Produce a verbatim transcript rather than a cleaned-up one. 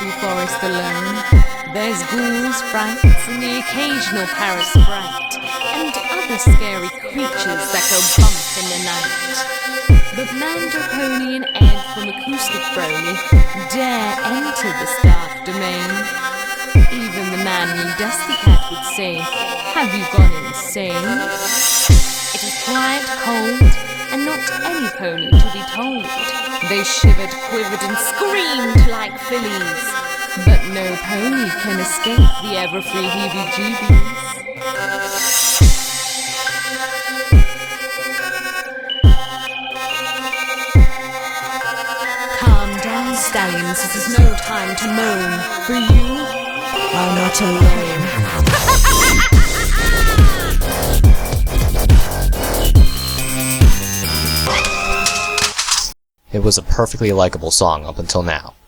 New Forest alone. There's ghouls, frights, and the occasional parasprite, and other scary creatures that go bump in the night. But Mando Pony and Ed from Acoustic Brony dare enter this dark domain. Even the manly Dusty Cat would say, "Have you gone insane?" It is quiet, cold, and not any pony to be told. They shivered, quivered, and screamed like fillies. But no pony can escape the ever-free heebie-jeebies. Calm down, stallions, this is no time to moan. For you are not alone. It was a perfectly likable song up until now.